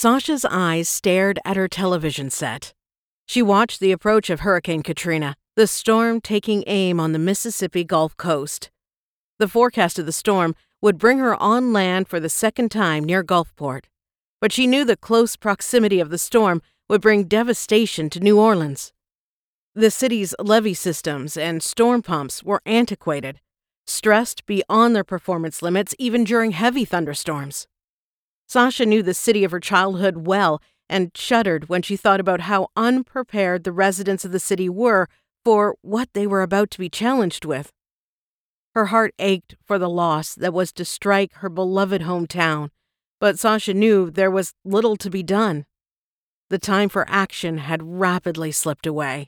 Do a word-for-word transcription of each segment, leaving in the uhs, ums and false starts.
Sasha's eyes stared at her television set. She watched the approach of Hurricane Katrina, the storm taking aim on the Mississippi Gulf Coast. The forecast of the storm would bring her on land for the second time near Gulfport, but she knew the close proximity of the storm would bring devastation to New Orleans. The city's levee systems and storm pumps were antiquated, stressed beyond their performance limits even during heavy thunderstorms. Sasha knew the city of her childhood well and shuddered when she thought about how unprepared the residents of the city were for what they were about to be challenged with. Her heart ached for the loss that was to strike her beloved hometown, but Sasha knew there was little to be done. The time for action had rapidly slipped away.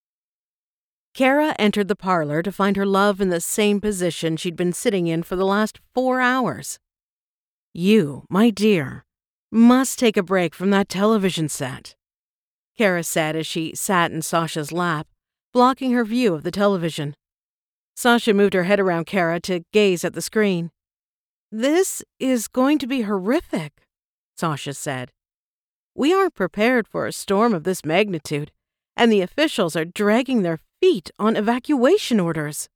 Kara entered the parlor to find her love in the same position she'd been sitting in for the last four hours. "You, my dear, must take a break from that television set," Kara said as she sat in Sasha's lap, blocking her view of the television. Sasha moved her head around Kara to gaze at the screen. "This is going to be horrific," Sasha said. "We aren't prepared for a storm of this magnitude, and the officials are dragging their feet on evacuation orders."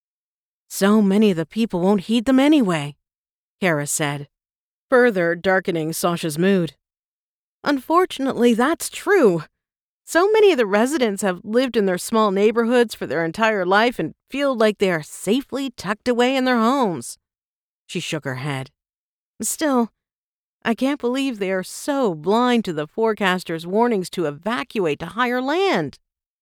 "So many of the people won't heed them anyway," Kara said, further darkening Sasha's mood. "Unfortunately, that's true. So many of the residents have lived in their small neighborhoods for their entire life and feel like they are safely tucked away in their homes." She shook her head. "Still, I can't believe they are so blind to the forecaster's warnings to evacuate to higher land.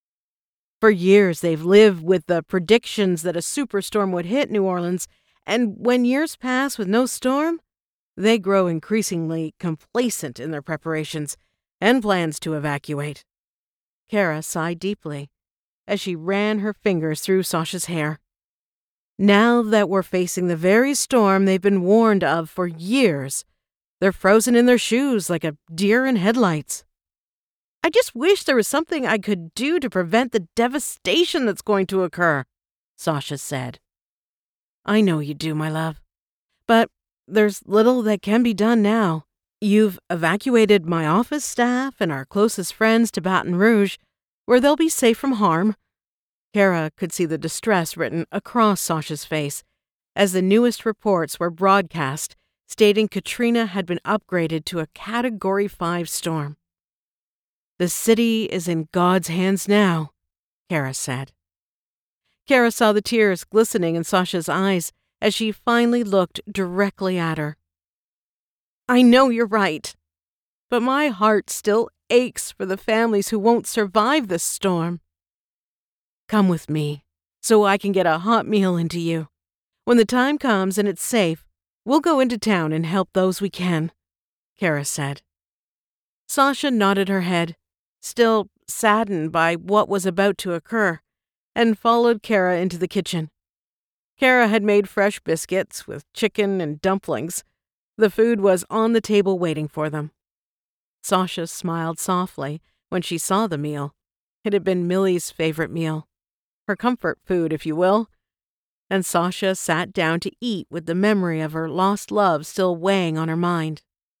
For years, they've lived with the predictions that a superstorm would hit New Orleans, and when years pass with no storm, they grow increasingly complacent in their preparations and plans to evacuate." Kara sighed deeply as she ran her fingers through Sasha's hair. "Now that we're facing the very storm they've been warned of for years, they're frozen in their shoes like a deer in headlights. I just wish there was something I could do to prevent the devastation that's going to occur," Sasha said. "I know you do, my love. But there's little that can be done now. You've evacuated my office staff and our closest friends to Baton Rouge, where they'll be safe from harm." Kara could see the distress written across Sasha's face as the newest reports were broadcast stating Katrina had been upgraded to a Category five storm. "The city is in God's hands now," Kara said. Kara saw the tears glistening in Sasha's eyes as she finally looked directly at her. "I know you're right, but my heart still aches for the families who won't survive this storm. Come with me so I can get a hot meal into you. When the time comes and it's safe, we'll go into town and help those we can," Kara said. Sasha nodded her head, still saddened by what was about to occur, and followed Kara into the kitchen. Kara had made fresh biscuits with chicken and dumplings. The food was on the table waiting for them. Sasha smiled softly when she saw the meal. It had been Millie's favorite meal, her comfort food, if you will, and Sasha sat down to eat with the memory of her lost love still weighing on her mind.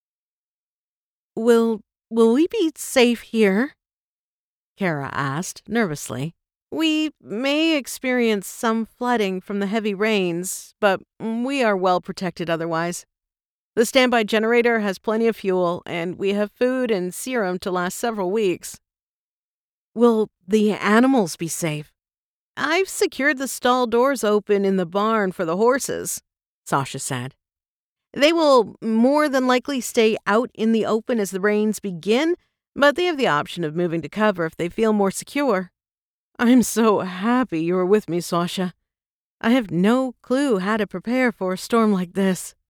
Will, will we be safe here?" Kara asked nervously. "We may experience some flooding from the heavy rains, but we are well protected otherwise. The standby generator has plenty of fuel, and we have food and serum to last several weeks." "Will the animals be safe?" "I've secured the stall doors open in the barn for the horses," Sasha said. "They will more than likely stay out in the open as the rains begin, but they have the option of moving to cover if they feel more secure." "I'm so happy you are with me, Sasha. I have no clue how to prepare for a storm like this."